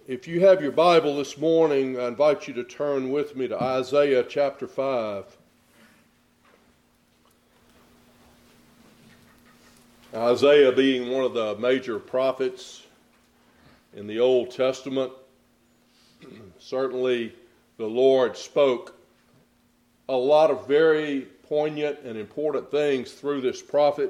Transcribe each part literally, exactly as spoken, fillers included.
If you have your Bible this morning, I invite you to turn with me to Isaiah chapter five. Isaiah being one of the major prophets in the Old Testament, certainly the Lord spoke a lot of very poignant and important things through this prophet.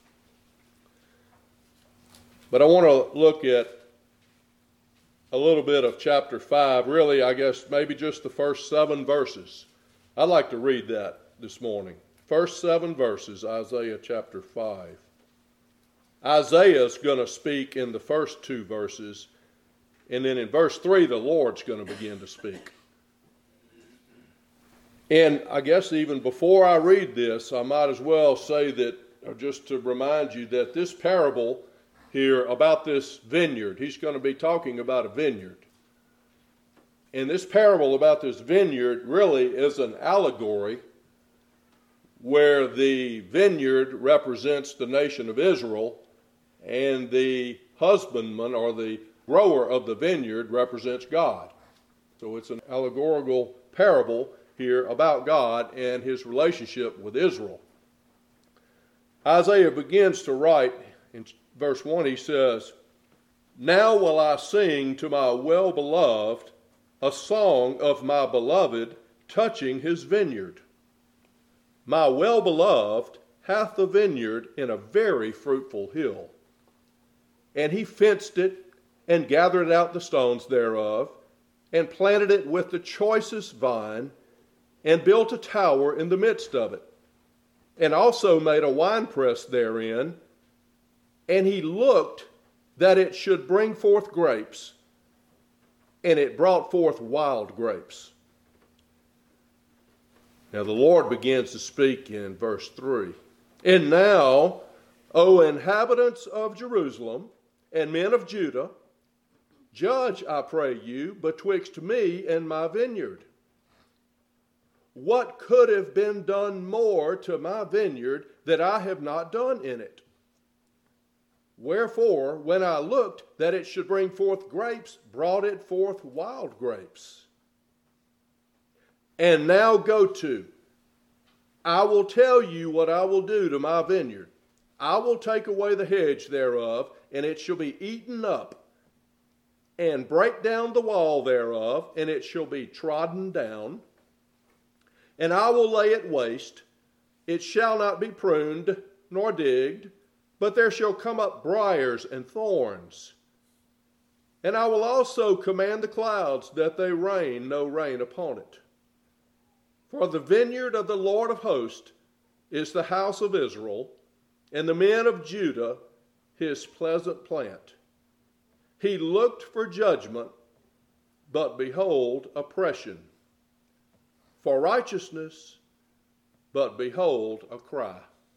But I want to look at a little bit of chapter five, really, I guess maybe just the first seven verses. I'd like to read that this morning. First seven verses, Isaiah chapter five. Isaiah is going to speak in the first two verses, and then in verse three, the Lord's going to begin to speak. And I guess even before I read this, I might as well say that, or just to remind you that this parable here about this vineyard, he's going to be talking about a vineyard. And this parable about this vineyard really is an allegory where the vineyard represents the nation of Israel and the husbandman or the grower of the vineyard represents God. So it's an allegorical parable here about God and his relationship with Israel. Isaiah begins to write in verse one, he says, "Now will I sing to my well-beloved a song of my beloved touching his vineyard. My well-beloved hath a vineyard in a very fruitful hill. And he fenced it and gathered out the stones thereof, and planted it with the choicest vine, and built a tower in the midst of it, and also made a winepress therein. And he looked that it should bring forth grapes, and it brought forth wild grapes." Now the Lord begins to speak in verse three. "And now, O inhabitants of Jerusalem, and men of Judah, judge, I pray you, betwixt me and my vineyard. What could have been done more to my vineyard that I have not done in it? Wherefore, when I looked that it should bring forth grapes, brought it forth wild grapes. And now go to, I will tell you what I will do to my vineyard. I will take away the hedge thereof, and it shall be eaten up, and break down the wall thereof, and it shall be trodden down. And I will lay it waste, it shall not be pruned nor digged, but there shall come up briars and thorns. And I will also command the clouds that they rain no rain upon it. For the vineyard of the Lord of hosts is the house of Israel, and the men of Judah his pleasant plant. He looked for judgment, but behold oppression. For righteousness, but behold a cry."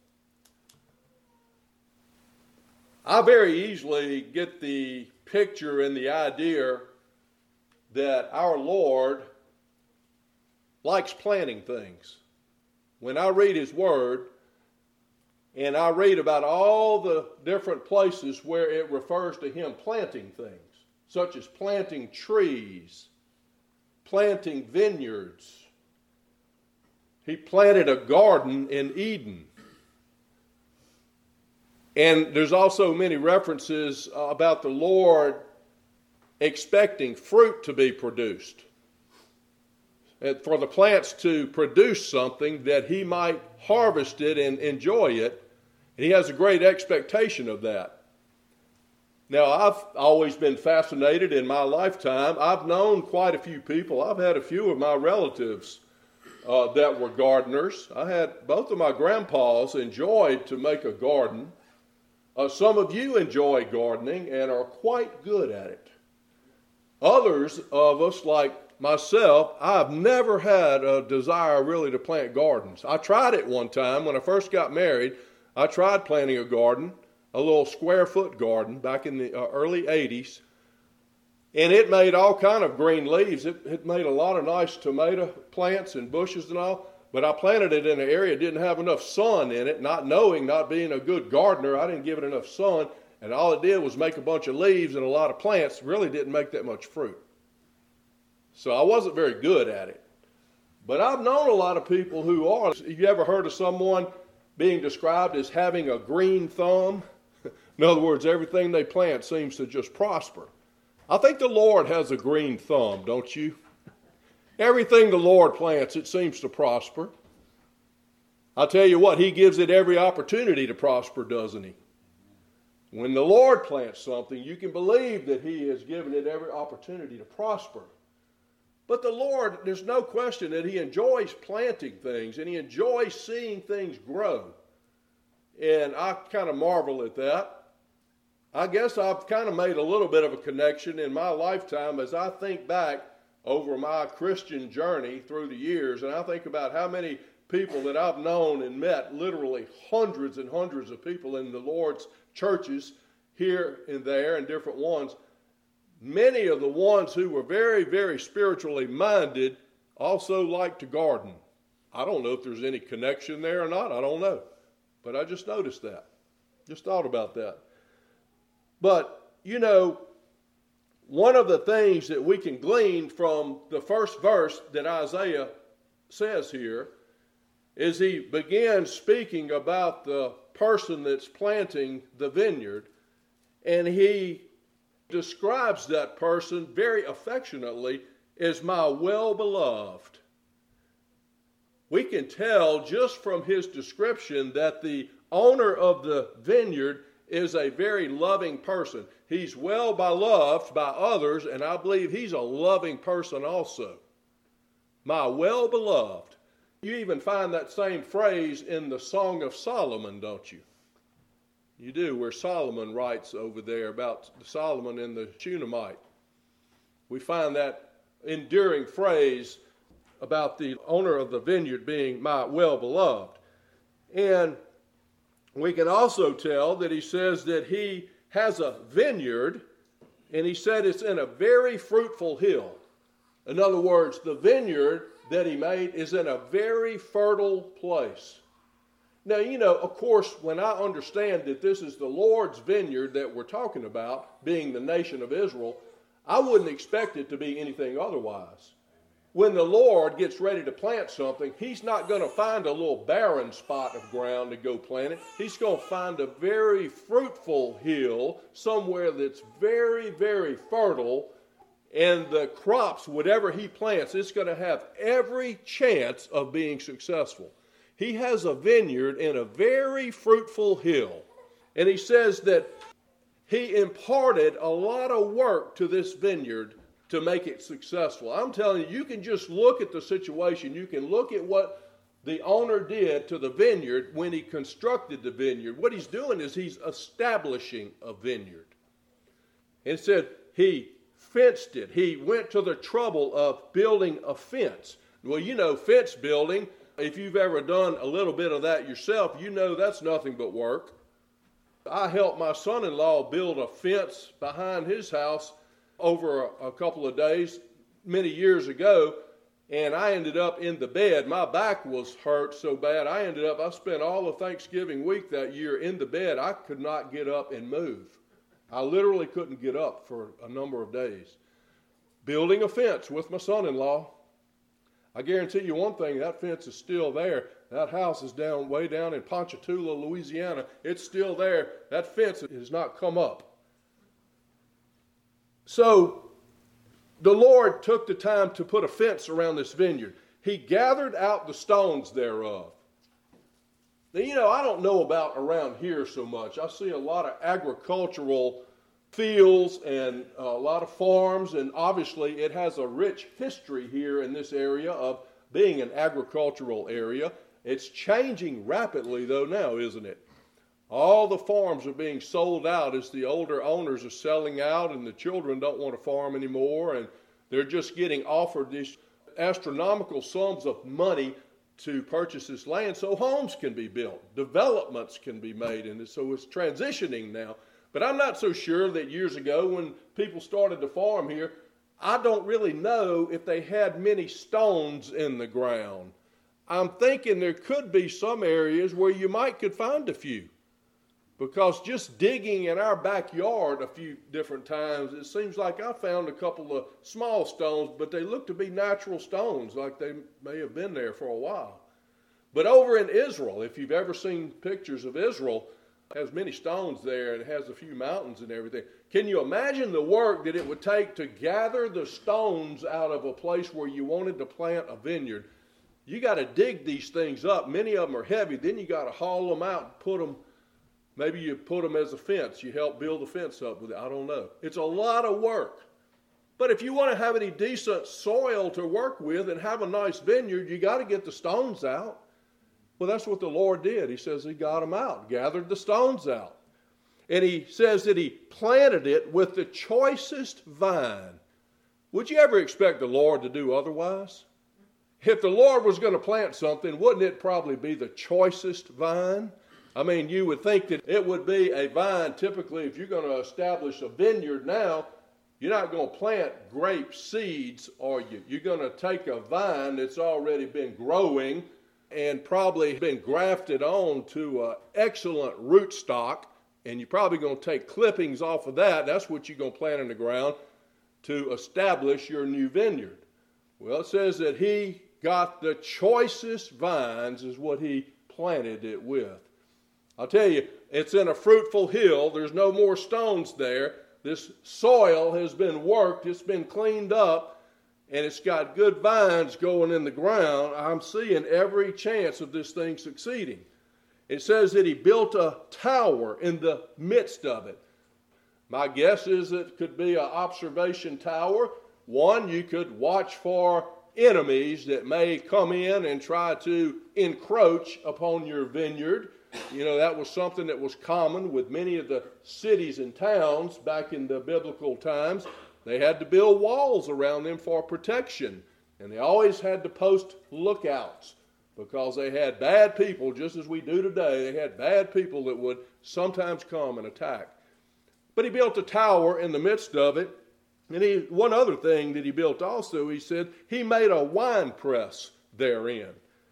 I very easily get the picture and the idea that our Lord likes planting things. When I read his word, and I read about all the different places where it refers to him planting things, such as planting trees, planting vineyards. He planted a garden in Eden. And there's also many references about the Lord expecting fruit to be produced. And for the plants to produce something that he might harvest it and enjoy it. And he has a great expectation of that. Now, I've always been fascinated in my lifetime. I've known quite a few people. I've had a few of my relatives uh, that were gardeners. I had both of my grandpas enjoyed to make a garden. Uh, some of you enjoy gardening and are quite good at it. Others of us, like myself, I've never had a desire really to plant gardens. I tried it one time when I first got married. I tried planting a garden, a little square foot garden back in the uh, early eighties. And it made all kind of green leaves. It, it made a lot of nice tomato plants and bushes and all. But I planted it in an area that didn't have enough sun in it, not knowing, not being a good gardener, I didn't give it enough sun. and all it did was make a bunch of leaves and a lot of plants, really didn't make that much fruit. So I wasn't very good at it. But I've known a lot of people who are. You ever heard of someone being described as having a green thumb? In other words, everything they plant seems to just prosper. I think the Lord has a green thumb, don't you? Everything the Lord plants, it seems to prosper. I'll tell you what, he gives it every opportunity to prosper, doesn't he? When the Lord plants something, you can believe that he has given it every opportunity to prosper. But the Lord, there's no question that he enjoys planting things and he enjoys seeing things grow. And I kind of marvel at that. I guess I've kind of made a little bit of a connection in my lifetime as I think back over my Christian journey through the years, and I think about how many people that I've known and met, literally hundreds and hundreds of people in the Lord's churches here and there and different ones. Many of the ones who were very, very spiritually minded also liked to garden. I don't know if there's any connection there or not. I don't know. But I just noticed that. Just thought about that. But, you know, one of the things that we can glean from the first verse that Isaiah says here is he begins speaking about the person that's planting the vineyard, and he describes that person very affectionately as my well-beloved. We can tell just from his description that the owner of the vineyard is a very loving person. He's well beloved by others, and I believe he's a loving person also. My well-beloved. You even find that same phrase in the Song of Solomon, don't you? You do, where Solomon writes over there about Solomon and the Shunammite. We find that enduring phrase about the owner of the vineyard being my well-beloved. And we can also tell that he says that he has a vineyard, and he said it's in a very fruitful hill. In other words, the vineyard that he made is in a very fertile place. Now, you know, of course, when I understand that this is the Lord's vineyard that we're talking about, being the nation of Israel, I wouldn't expect it to be anything otherwise. When the Lord gets ready to plant something, he's not going to find a little barren spot of ground to go plant it. He's going to find a very fruitful hill, somewhere that's very, very fertile, and the crops, whatever he plants, it's going to have every chance of being successful. He has a vineyard in a very fruitful hill, and he says that he imparted a lot of work to this vineyard to make it successful. I'm telling you, you can just look at the situation. You can look at what the owner did to the vineyard when he constructed the vineyard. What he's doing is he's establishing a vineyard. And it said he fenced it. He went to the trouble of building a fence. Well, you know, fence building, if you've ever done a little bit of that yourself, you know that's nothing but work. I helped my son-in-law build a fence behind his house over a, a couple of days many years ago, and I ended up in the bed. My back was hurt so bad, I ended up, I spent all of Thanksgiving week that year in the bed. I could not get up and move. I literally couldn't get up for a number of days. Building a fence with my son-in-law. I guarantee you one thing, that fence is still there. That house is down way down in Ponchatoula, Louisiana. It's still there. That fence has not come up. So the Lord took the time to put a fence around this vineyard. He gathered out the stones thereof. Now, you know, I don't know about around here so much. I see a lot of agricultural fields and a lot of farms, and obviously it has a rich history here in this area of being an agricultural area. It's changing rapidly, though, now, isn't it? All the farms are being sold out as the older owners are selling out, and the children don't want to farm anymore, and they're just getting offered these astronomical sums of money to purchase this land so homes can be built, developments can be made, and so it's transitioning now. But I'm not so sure that years ago when people started to farm here, I don't really know if they had many stones in the ground. I'm thinking there could be some areas where you might could find a few. Because just digging in our backyard a few different times, it seems like I found a couple of small stones, but they look to be natural stones, like they may have been there for a while. But over in Israel, if you've ever seen pictures of Israel, it has many stones there and it has a few mountains and everything. Can you imagine the work that it would take to gather the stones out of a place where you wanted to plant a vineyard? You got to dig these things up. Many of them are heavy. Then you got to haul them out and put them. Maybe you put them as a fence. You help build the fence up with it. I don't know. It's a lot of work. But if you want to have any decent soil to work with and have a nice vineyard, you got to get the stones out. Well, that's what the Lord did. He says he got them out, gathered the stones out. And he says that he planted it with the choicest vine. Would you ever expect the Lord to do otherwise? If the Lord was going to plant something, wouldn't it probably be the choicest vine? I mean, you would think that it would be a vine. Typically, if you're going to establish a vineyard now, you're not going to plant grape seeds, are you? You're going to take a vine that's already been growing and probably been grafted on to an excellent rootstock, and you're probably going to take clippings off of that. That's what you're going to plant in the ground to establish your new vineyard. Well, it says that he got the choicest vines is what he planted it with. I'll tell you, it's in a fruitful hill. There's no more stones there. This soil has been worked. It's been cleaned up, and it's got good vines going in the ground. I'm seeing every chance of this thing succeeding. It says that he built a tower in the midst of it. My guess is it could be an observation tower. One, you could watch for enemies that may come in and try to encroach upon your vineyard. You know, that was something that was common with many of the cities and towns back in the biblical times. They had to build walls around them for protection. And they always had to post lookouts because they had bad people, just as we do today. They had bad people that would sometimes come and attack. But he built a tower in the midst of it. And he, one other thing that he built also, he said, he made a wine press therein.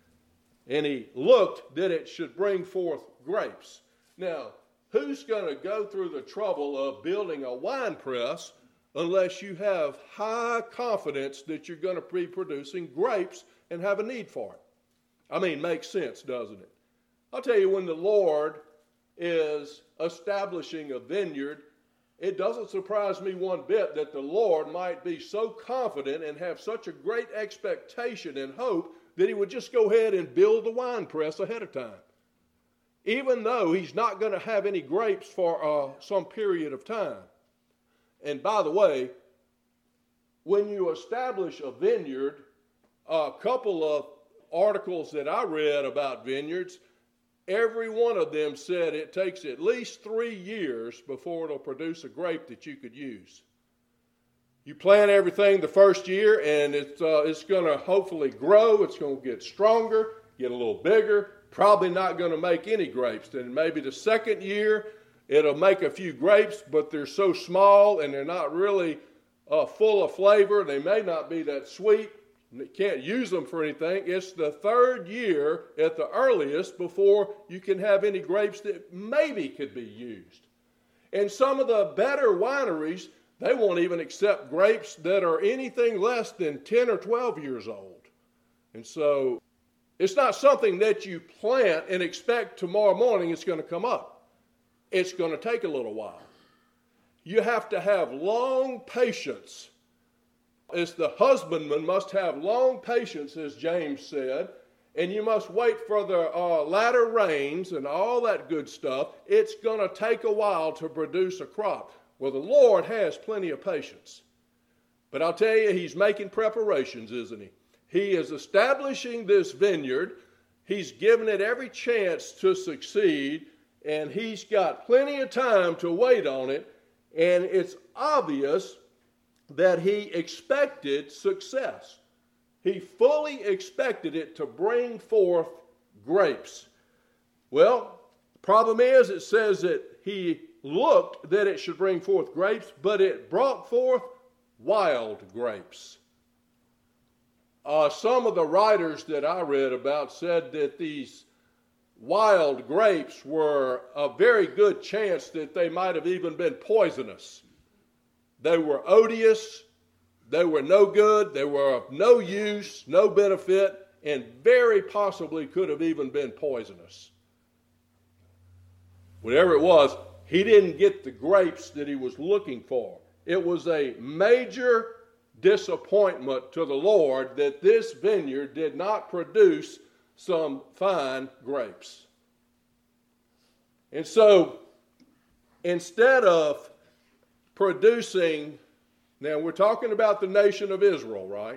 And he looked that it should bring forth grapes. Now, who's going to go through the trouble of building a wine press unless you have high confidence that you're going to be producing grapes and have a need for it? I mean, makes sense, doesn't it? I'll tell you, when the Lord is establishing a vineyard, it doesn't surprise me one bit that the Lord might be so confident and have such a great expectation and hope that he would just go ahead and build the wine press ahead of time. Even though he's not going to have any grapes for uh, some period of time. And by the way, when you establish a vineyard, a couple of articles that I read about vineyards, every one of them said it takes at least three years before it'll produce a grape that you could use. You plant everything the first year, and it's uh, it's going to hopefully grow. It's going to get stronger, get a little bigger. Probably not going to make any grapes. Then maybe the second year, it'll make a few grapes, but they're so small and they're not really uh, full of flavor. They may not be that sweet. You can't use them for anything. It's the third year at the earliest before you can have any grapes that maybe could be used. And some of the better wineries, they won't even accept grapes that are anything less than ten or twelve years old. And so it's not something that you plant and expect tomorrow morning it's going to come up. It's going to take a little while. You have to have long patience. As the husbandman must have long patience, as James said, and you must wait for the uh, latter rains and all that good stuff. It's going to take a while to produce a crop. Well, the Lord has plenty of patience. But I'll tell you, he's making preparations, isn't he? He is establishing this vineyard. He's given it every chance to succeed, and he's got plenty of time to wait on it. And it's obvious that he expected success. He fully expected it to bring forth grapes. Well, the problem is it says that he looked that it should bring forth grapes, but it brought forth wild grapes. Uh, some of the writers that I read about said that these wild grapes were a very good chance that they might have even been poisonous. They were odious, they were no good, they were of no use, no benefit, and very possibly could have even been poisonous. Whatever it was, he didn't get the grapes that he was looking for. It was a major disappointment to the Lord that this vineyard did not produce some fine grapes. And so, instead of producing, now we're talking about the nation of Israel, right?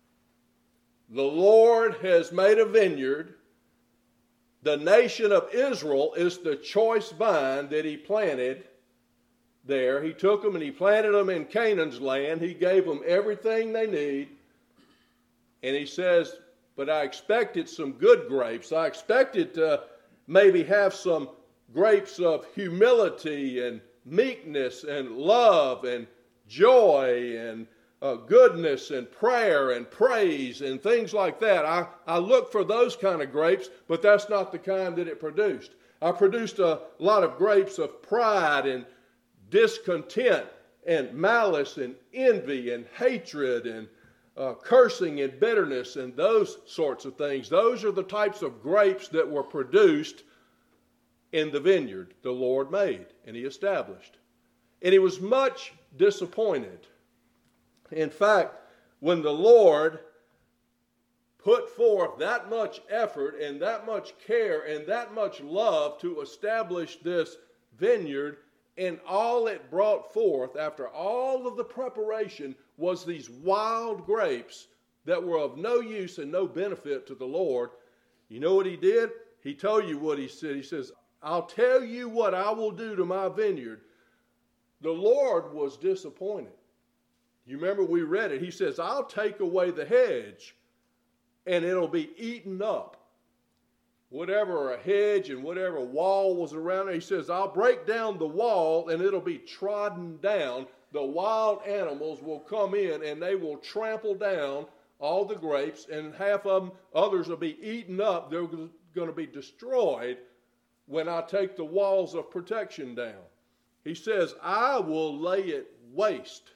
The Lord has made a vineyard. The nation of Israel is the choice vine that he planted there. He took them and he planted them in Canaan's land. He gave them everything they need. And he says, but I expected some good grapes. I expected to maybe have some grapes of humility and meekness and love and joy and uh, goodness and prayer and praise and things like that. I, I looked for those kind of grapes, but that's not the kind that it produced. I produced a lot of grapes of pride and discontent and malice and envy and hatred and uh, cursing and bitterness and those sorts of things. Those are the types of grapes that were produced in the vineyard the Lord made and he established. And he was much disappointed. In fact, when the Lord put forth that much effort and that much care and that much love to establish this vineyard, and all it brought forth after all of the preparation was these wild grapes that were of no use and no benefit to the Lord, you know what he did? He told you what he said. He says, I'll tell you what I will do to my vineyard. The Lord was disappointed. You remember we read it. He says, I'll take away the hedge and it'll be eaten up. Whatever a hedge and whatever wall was around it, he says, I'll break down the wall and it'll be trodden down. The wild animals will come in and they will trample down all the grapes, and half of them, others will be eaten up. They're going to be destroyed when I take the walls of protection down. He says, I will lay it waste.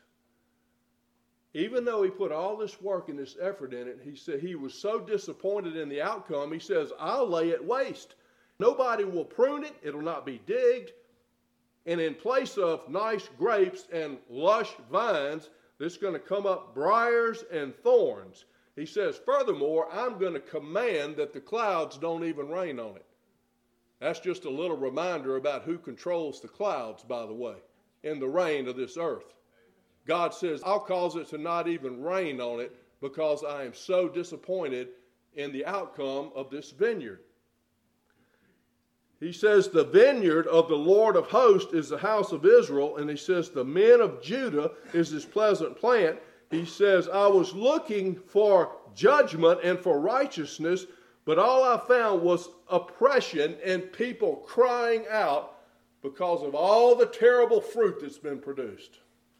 Even though he put all this work and this effort in it, he said he was so disappointed in the outcome, he says, I'll lay it waste. Nobody will prune it. It'll not be digged. And in place of nice grapes and lush vines, there's going to come up briars and thorns. He says, furthermore, I'm going to command that the clouds don't even rain on it. That's just a little reminder about who controls the clouds, by the way, and the rain of this earth. God says, I'll cause it to not even rain on it because I am so disappointed in the outcome of this vineyard. He says the vineyard of the Lord of hosts is the house of Israel, and he says the men of Judah is his pleasant plant. He says, I was looking for judgment and for righteousness, but all I found was oppression and people crying out because of all the terrible fruit that's been produced.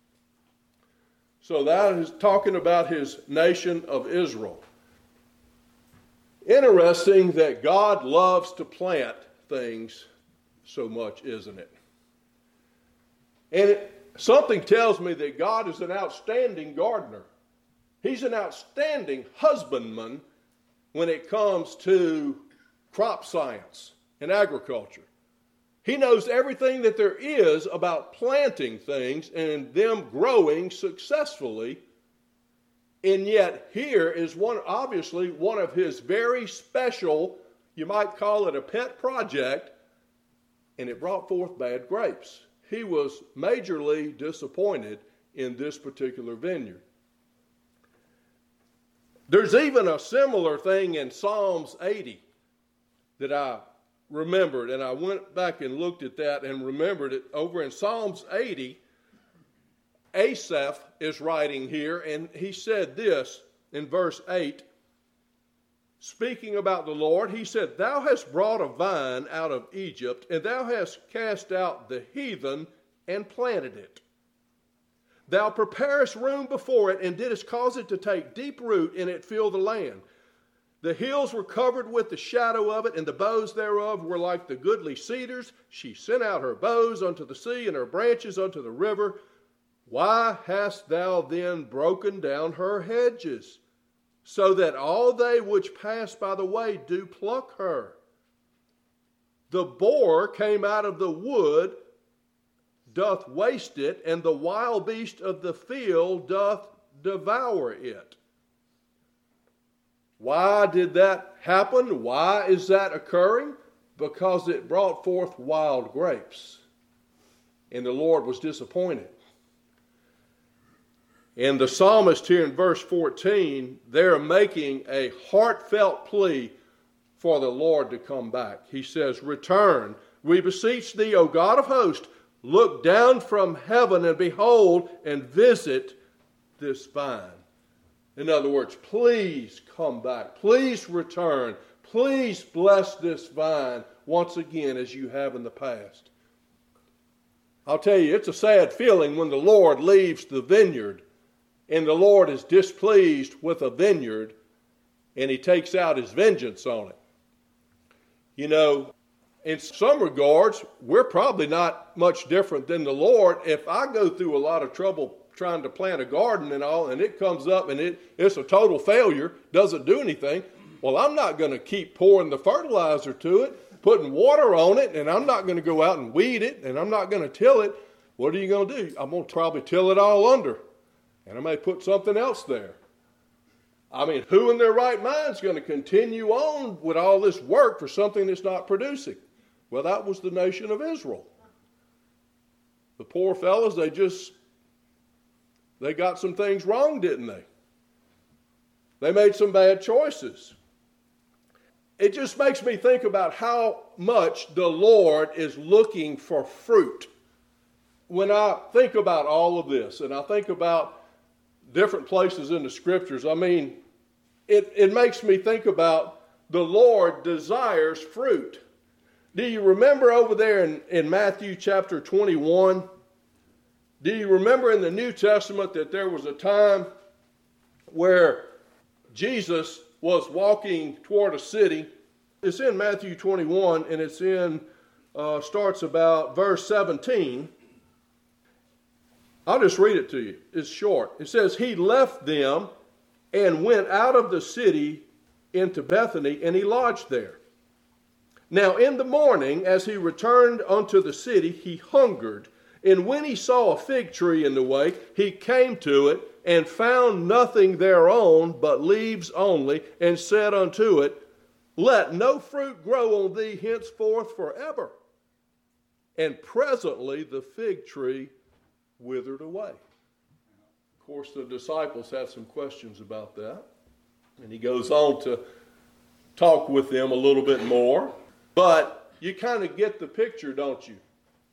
So that is talking about his nation of Israel. Interesting that God loves to plant things so much, isn't it? And it, something tells me that God is an outstanding gardener. He's an outstanding husbandman when it comes to crop science and agriculture. He knows everything that there is about planting things and them growing successfully. And yet here is one, obviously one of his very special, you might call it a pet project, and it brought forth bad grapes. He was majorly disappointed in this particular vineyard. There's even a similar thing in Psalms eighty that I remembered, and I went back and looked at that and remembered it. Over in Psalms eighty, Asaph is writing here, and he said this in verse eight, speaking about the Lord. He said, Thou hast brought a vine out of Egypt, and thou hast cast out the heathen and planted it. Thou preparest room before it, and didst cause it to take deep root, and it fill the land. The hills were covered with the shadow of it, and the boughs thereof were like the goodly cedars. She sent out her boughs unto the sea, and her branches unto the river. Why hast thou then broken down her hedges, so that all they which pass by the way do pluck her? The boar came out of the wood, doth waste it, and the wild beast of the field doth devour it. Why did that happen? Why is that occurring? Because it brought forth wild grapes, and the Lord was disappointed. And the psalmist here in verse fourteen, they're making a heartfelt plea for the Lord to come back. He says, return, we beseech thee, O God of hosts, look down from heaven and behold and visit this vine. In other words, please come back. Please return. Please bless this vine once again as you have in the past. I'll tell you, it's a sad feeling when the Lord leaves the vineyard and the Lord is displeased with a vineyard and he takes out his vengeance on it. You know, in some regards, we're probably not much different than the Lord. If I go through a lot of trouble trying to plant a garden and all, and it comes up and it, it's a total failure, doesn't do anything, well, I'm not going to keep pouring the fertilizer to it, putting water on it, and I'm not going to go out and weed it, and I'm not going to till it. What are you going to do? I'm going to probably till it all under, and I may put something else there. I mean, who in their right mind is going to continue on with all this work for something that's not producing? Well, that was the nation of Israel. The poor fellas, they just, they got some things wrong, didn't they? They made some bad choices. It just makes me think about how much the Lord is looking for fruit. When I think about all of this, and I think about different places in the scriptures, I mean, it, it makes me think about the Lord desires fruit. Do you remember over there in, in Matthew chapter twenty-one? Do you remember in the New Testament that there was a time where Jesus was walking toward a city? It's in Matthew twenty-one, and it's in, uh, starts about verse seventeen. I'll just read it to you. It's short. It says, he left them and went out of the city into Bethany, and he lodged there. Now in the morning, as he returned unto the city, he hungered. And when he saw a fig tree in the way, he came to it, and found nothing thereon but leaves only, and said unto it, let no fruit grow on thee henceforth forever. And presently the fig tree withered away. Of course, the disciples had some questions about that. And he goes on to talk with them a little bit more. But you kind of get the picture, don't you?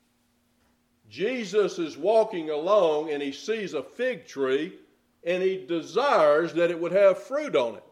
Jesus is walking along and he sees a fig tree and he desires that it would have fruit on it.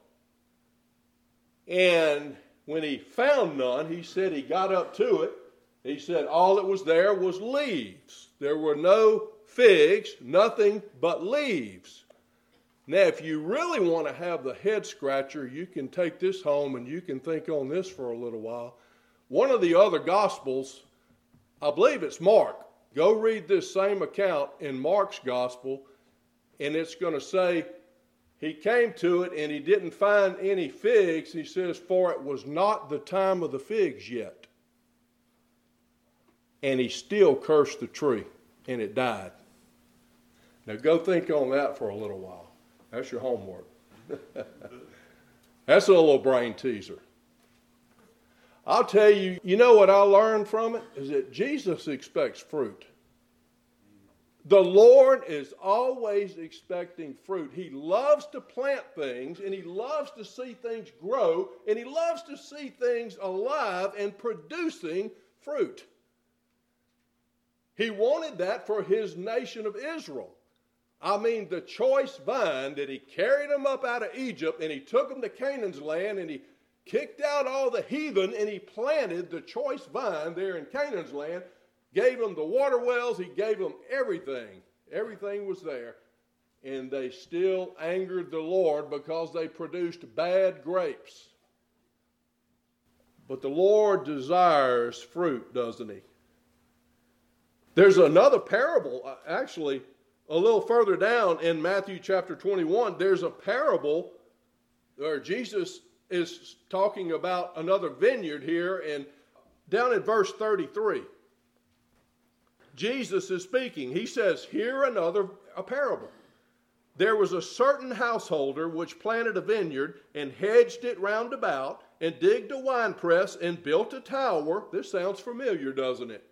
And when he found none, he said he got up to it. He said all that was there was leaves. There were no figs, nothing but leaves. Now, if you really want to have the head scratcher, you can take this home and you can think on this for a little while. One of the other Gospels, I believe it's Mark. Go read this same account in Mark's Gospel, and it's going to say, he came to it and he didn't find any figs. He says, for it was not the time of the figs yet. And he still cursed the tree, and it died. Now go think on that for a little while. That's your homework. That's a little brain teaser. I'll tell you, you know what I learned from it? Is that Jesus expects fruit. The Lord is always expecting fruit. He loves to plant things, and he loves to see things grow, and he loves to see things alive and producing fruit. He wanted that for his nation of Israel. I mean, the choice vine that he carried them up out of Egypt, and he took them to Canaan's land, and he kicked out all the heathen, and he planted the choice vine there in Canaan's land, gave them the water wells, he gave them everything. Everything was there. and they still angered the Lord because they produced bad grapes. But the Lord desires fruit, doesn't he? There's another parable, actually, a little further down in Matthew chapter twenty-one. There's a parable where Jesus is talking about another vineyard here, and down in verse thirty-three, Jesus is speaking. He says, "Hear another a parable. There was a certain householder which planted a vineyard and hedged it round about and digged a winepress and built a tower." This sounds familiar, doesn't it?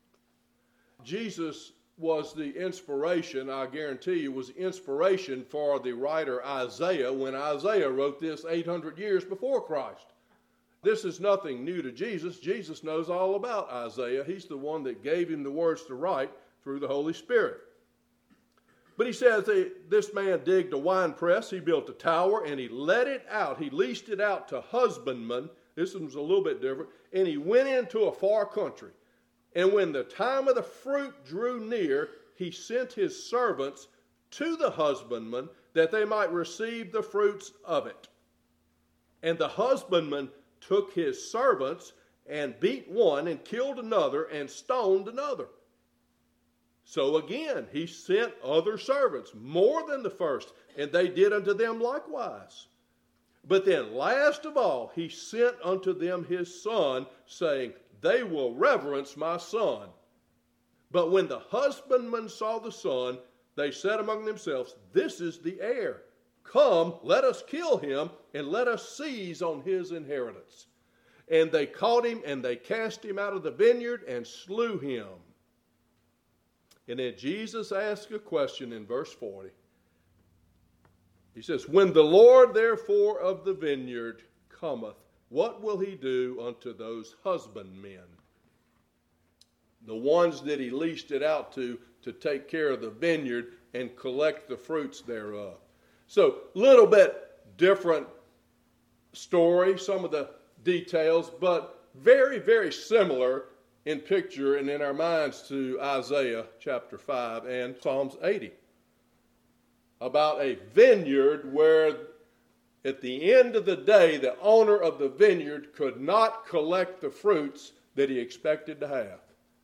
Jesus was the inspiration, I guarantee you, was the inspiration for the writer Isaiah when Isaiah wrote this eight hundred years before Christ. This is nothing new to Jesus. Jesus knows all about Isaiah. He's the one that gave him the words to write through the Holy Spirit. But he says that this man digged a wine press, he built a tower, and he let it out. He leased it out to husbandmen. This one's a little bit different. And he went into a far country. And when the time of the fruit drew near, he sent his servants to the husbandmen that they might receive the fruits of it. And the husbandman took his servants and beat one and killed another and stoned another. So again, he sent other servants, more than the first, and they did unto them likewise. But then last of all, he sent unto them his son, saying, "They will reverence my son." But when the husbandmen saw the son, they said among themselves, "This is the heir. Come, let us kill him, and let us seize on his inheritance." And they caught him, and they cast him out of the vineyard, and slew him. And then Jesus asked a question in verse forty. He says, "When the Lord therefore of the vineyard cometh, what will he do unto those husbandmen?" The ones that he leased it out to, to take care of the vineyard and collect the fruits thereof. So, a little bit different story, some of the details, but very, very similar in picture and in our minds to Isaiah chapter five and Psalms eighty. About a vineyard where at the end of the day, the owner of the vineyard could not collect the fruits that he expected to have.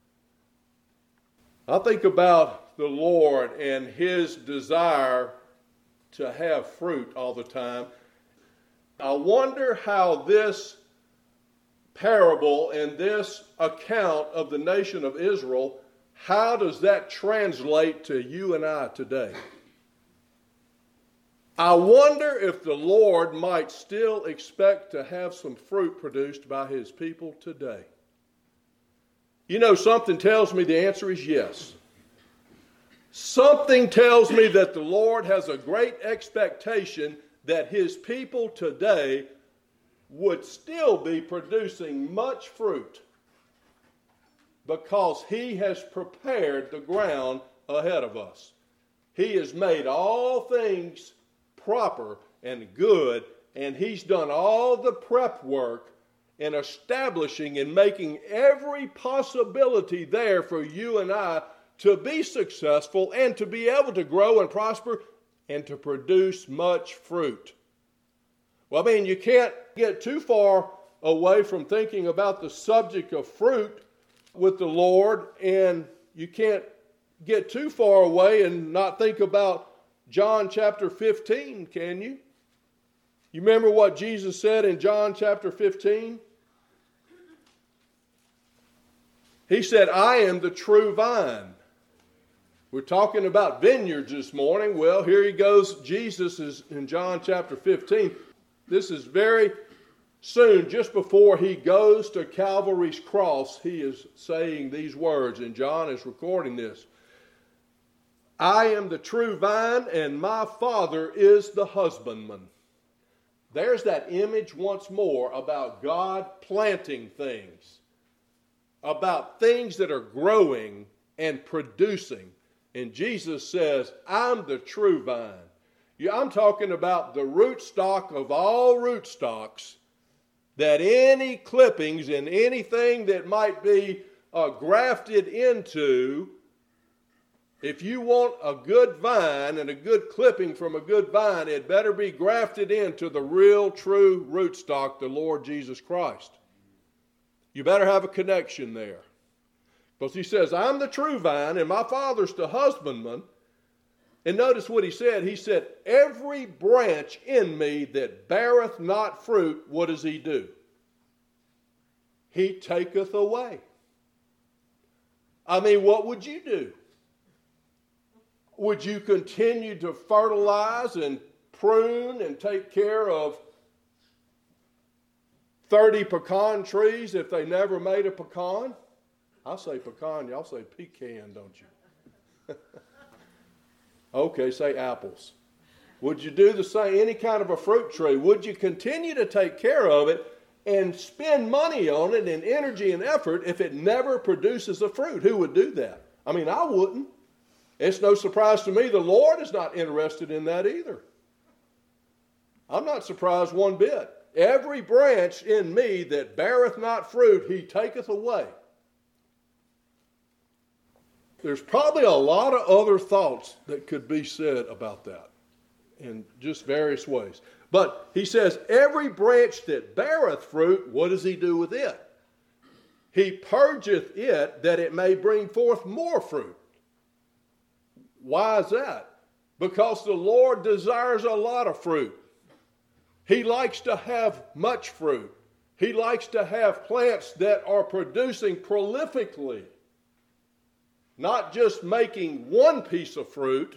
I think about the Lord and his desire to have fruit all the time. I wonder how this parable and this account of the nation of Israel, how does that translate to you and I today? I wonder if the Lord might still expect to have some fruit produced by his people today. You know, something tells me the answer is yes. Something tells me that the Lord has a great expectation that his people today would still be producing much fruit because he has prepared the ground ahead of us. He has made all things proper and good, and he's done all the prep work in establishing and making every possibility there for you and I to be successful and to be able to grow and prosper and to produce much fruit. Well, I mean, you can't get too far away from thinking about the subject of fruit with the Lord, and you can't get too far away and not think about John chapter fifteen, can you? You remember what Jesus said in John chapter fifteen? He said, "I am the true vine." We're talking about vineyards this morning. Well, here he goes. Jesus is in John chapter fifteen. This is very soon, just before he goes to Calvary's cross, he is saying these words, and John is recording this. "I am the true vine, and my Father is the husbandman." There's that image once more about God planting things, about things that are growing and producing. And Jesus says, "I'm the true vine." Yeah, I'm talking about the rootstock of all rootstocks, that any clippings and anything that might be uh, grafted into If you want a good vine and a good clipping from a good vine, it better be grafted into the real, true rootstock, the Lord Jesus Christ. You better have a connection there. Because he says, I'm the true vine and my Father's the husbandman. And notice what he said. He said, every branch in me that beareth not fruit, what does he do? He taketh away. I mean, what would you do? Would you continue to fertilize and prune and take care of thirty pecan trees if they never made a pecan? I say pecan, y'all say pecan, don't you? Okay, say apples. Would you do the same, any kind of a fruit tree? Would you continue to take care of it and spend money on it and energy and effort if it never produces a fruit? Who would do that? I mean, I wouldn't. It's no surprise to me the Lord is not interested in that either. I'm not surprised one bit. Every branch in me that beareth not fruit, he taketh away. There's probably a lot of other thoughts that could be said about that in just various ways. But he says, every branch that beareth fruit, what does he do with it? He purgeth it that it may bring forth more fruit. Why is that? Because the Lord desires a lot of fruit. He likes to have much fruit. He likes to have plants that are producing prolifically. Not just making one piece of fruit,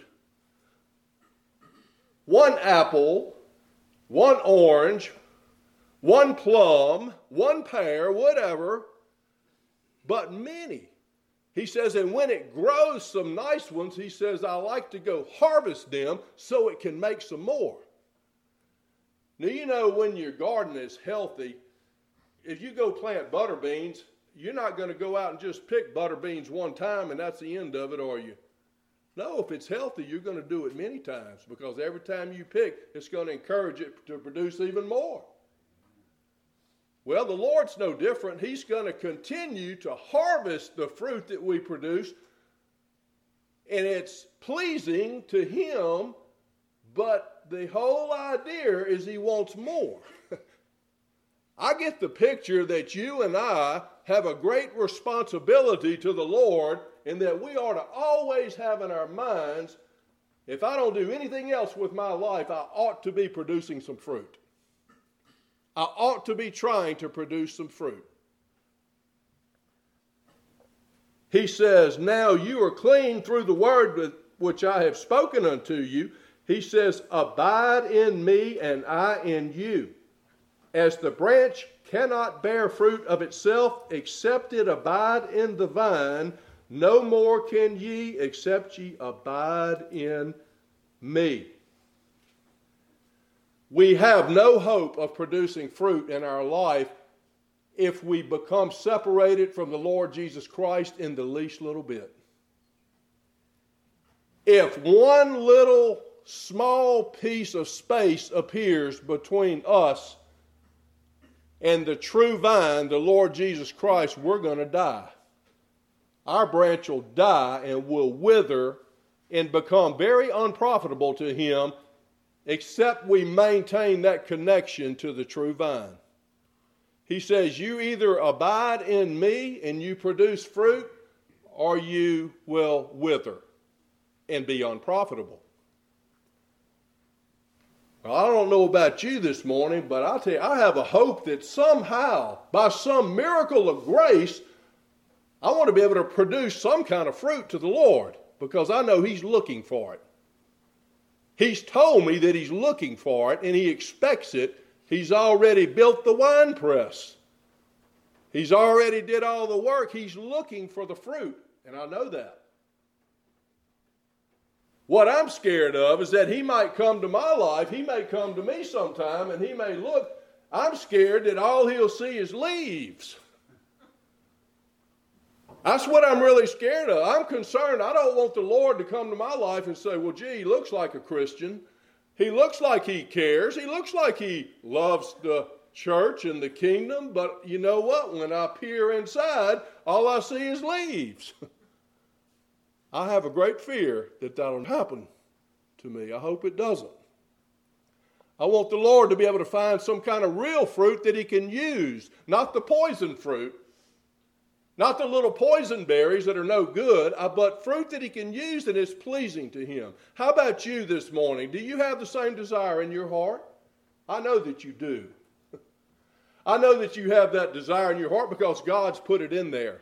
one apple, one orange, one plum, one pear, whatever, but many. He says, and when it grows some nice ones, he says, I like to go harvest them so it can make some more. Now, you know, when your garden is healthy, if you go plant butter beans, you're not going to go out and just pick butter beans one time and that's the end of it, are you? No, if it's healthy, you're going to do it many times because every time you pick, it's going to encourage it to produce even more. Well, the Lord's no different. He's going to continue to harvest the fruit that we produce, and it's pleasing to him, but the whole idea is he wants more. I get the picture that you and I have a great responsibility to the Lord and that we ought to always have in our minds, if I don't do anything else with my life, I ought to be producing some fruit. I ought to be trying to produce some fruit. He says, now you are clean through the word which I have spoken unto you. He says, abide in me and I in you. As the branch cannot bear fruit of itself except it abide in the vine, no more can ye except ye abide in me. We have no hope of producing fruit in our life if we become separated from the Lord Jesus Christ in the least little bit. If one little small piece of space appears between us and the true vine, the Lord Jesus Christ, we're going to die. Our branch will die and will wither and become very unprofitable to him except we maintain that connection to the true vine. He says, you either abide in me and you produce fruit, or you will wither and be unprofitable. Well, I don't know about you this morning, but I'll tell you, I have a hope that somehow, by some miracle of grace, I want to be able to produce some kind of fruit to the Lord because I know he's looking for it. He's told me that he's looking for it and he expects it. He's already built the wine press. He's already did all the work. He's looking for the fruit, and I know that. What I'm scared of is that he might come to my life, he may come to me sometime, and he may look. I'm scared that all he'll see is leaves. That's what I'm really scared of. I'm concerned. I don't want the Lord to come to my life and say, well, gee, he looks like a Christian. He looks like he cares. He looks like he loves the church and the kingdom. But you know what? When I peer inside, all I see is leaves. I have a great fear that that'll happen to me. I hope it doesn't. I want the Lord to be able to find some kind of real fruit that he can use, not the poison fruit, not the little poison berries that are no good, but fruit that he can use and is pleasing to him. How about you this morning? Do you have the same desire in your heart? I know that you do. I know that you have that desire in your heart because God's put it in there.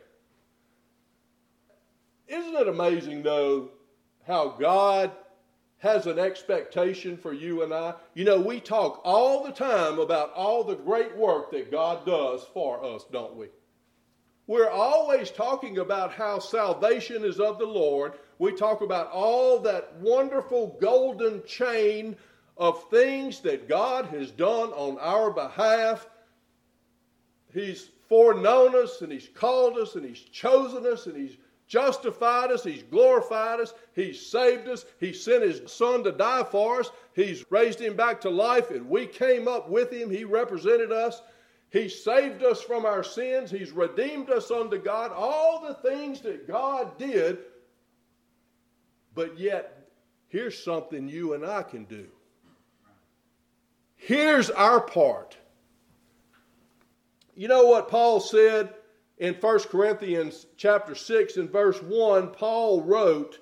Isn't it amazing, though, how God has an expectation for you and I? You know, we talk all the time about all the great work that God does for us, don't we? We're always talking about how salvation is of the Lord. We talk about all that wonderful golden chain of things that God has done on our behalf. He's foreknown us, and he's called us, and he's chosen us, and he's justified us, he's glorified us, he's saved us, he sent his son to die for us, he's raised him back to life, and we came up with him, he represented us, he saved us from our sins, he's redeemed us unto God, all the things that God did. But yet, here's something you and I can do. Here's our part. You know what Paul said in First Corinthians chapter six and verse one? Paul wrote,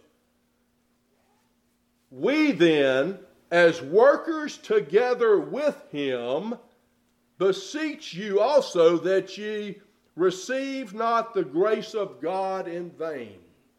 "We then, as workers together with him, beseech you also that ye receive not the grace of God in vain."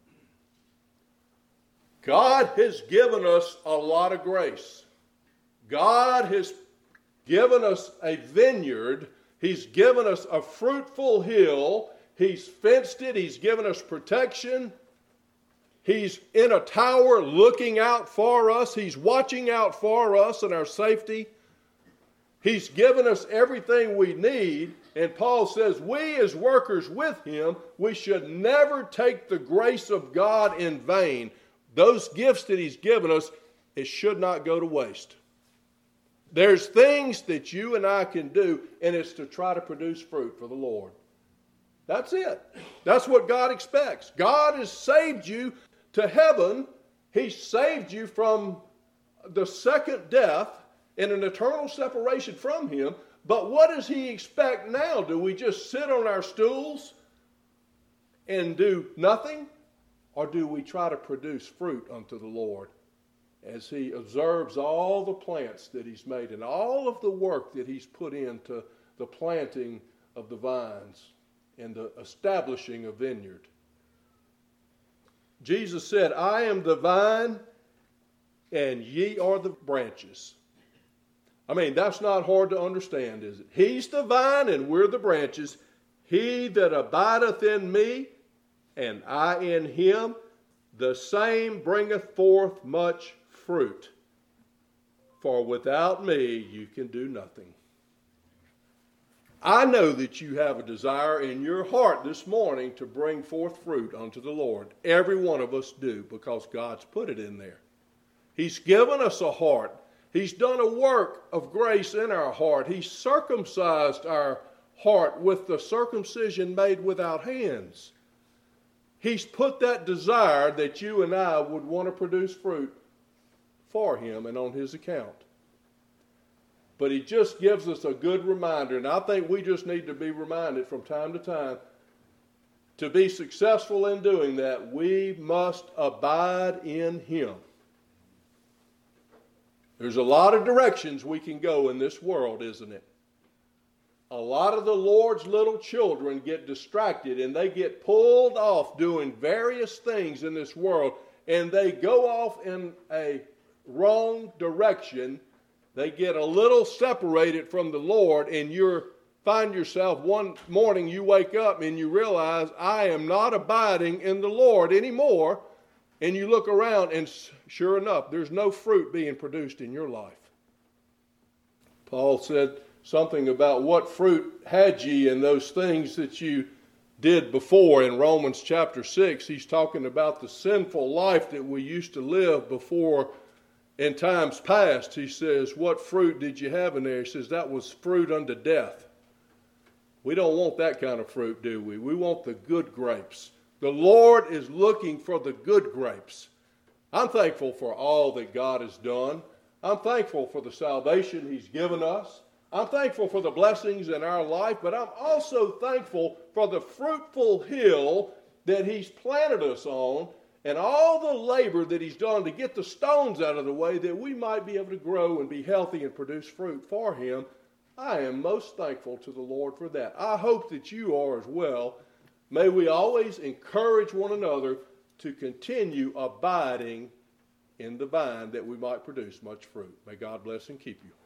God has given us a lot of grace. God has given us a vineyard. He's given us a fruitful hill. He's fenced it. He's given us protection. He's in a tower looking out for us. He's watching out for us and our safety. He's given us everything we need. And Paul says we as workers with him, we should never take the grace of God in vain. Those gifts that he's given us, it should not go to waste. There's things that you and I can do, and it's to try to produce fruit for the Lord. That's it. That's what God expects. God has saved you to heaven. He saved you from the second death and an eternal separation from him. But what does he expect now? Do we just sit on our stools and do nothing? Or do we try to produce fruit unto the Lord as he observes all the plants that he's made and all of the work that he's put into the planting of the vines and the establishing a vineyard? Jesus said, "I am the vine and ye are the branches." I mean, that's not hard to understand, is it? He's the vine and we're the branches. He that abideth in me and I in him, the same bringeth forth much fruit. For without me you can do nothing. I know that you have a desire in your heart this morning to bring forth fruit unto the Lord. Every one of us do, because God's put it in there. He's given us a heart. He's done a work of grace in our heart. He's circumcised our heart with the circumcision made without hands. He's put that desire that you and I would want to produce fruit for him and on his account. But he just gives us a good reminder, and I think we just need to be reminded from time to time, to be successful in doing that, we must abide in him. There's a lot of directions we can go in this world, isn't it? A lot of the Lord's little children get distracted and they get pulled off doing various things in this world, and they go off in a wrong direction. They get a little separated from the Lord, and you find yourself one morning, you wake up and you realize, I am not abiding in the Lord anymore. And you look around and sure enough, there's no fruit being produced in your life. Paul said something about what fruit had ye in those things that you did before in Romans chapter six. He's talking about the sinful life that we used to live before in times past. He says, what fruit did you have in there? He says, that was fruit unto death. We don't want that kind of fruit, do we? We want the good grapes. The Lord is looking for the good grapes. I'm thankful for all that God has done. I'm thankful for the salvation He's given us. I'm thankful for the blessings in our life, but I'm also thankful for the fruitful hill that He's planted us on and all the labor that He's done to get the stones out of the way that we might be able to grow and be healthy and produce fruit for Him. I am most thankful to the Lord for that. I hope that you are as well. May we always encourage one another to continue abiding in the vine that we might produce much fruit. May God bless and keep you.